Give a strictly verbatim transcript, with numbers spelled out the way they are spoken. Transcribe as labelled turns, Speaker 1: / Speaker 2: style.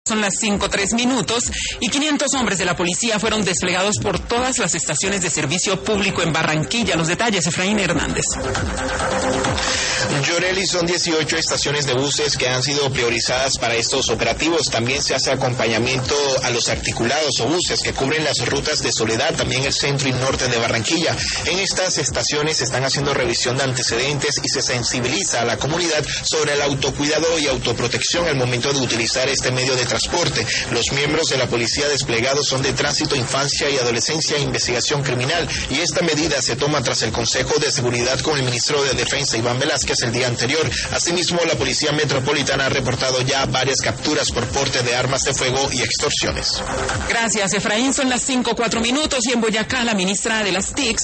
Speaker 1: Son las cinco tres minutos y quinientos hombres de la policía fueron desplegados por todas las estaciones de servicio público en Barranquilla. Los detalles, Efraín Hernández.
Speaker 2: Yoreli, son dieciocho estaciones de buses que han sido priorizadas para estos operativos. También se hace acompañamiento a los articulados o buses que cubren las rutas de Soledad, también el centro y norte de Barranquilla. En estas estaciones se están haciendo revisión de antecedentes y se sensibiliza a la comunidad sobre el autocuidado y autoprotección al momento de utilizar este medio de transporte. Los miembros de la policía desplegados son de tránsito, infancia y adolescencia e investigación criminal, y esta medida se toma tras el Consejo de Seguridad con el ministro de Defensa, Iván Velázquez, el día anterior. Asimismo, la Policía Metropolitana ha reportado ya varias capturas por porte de armas de fuego y extorsiones.
Speaker 1: Gracias, Efraín. Son las cinco cuatro minutos y en Boyacá la ministra de las T I C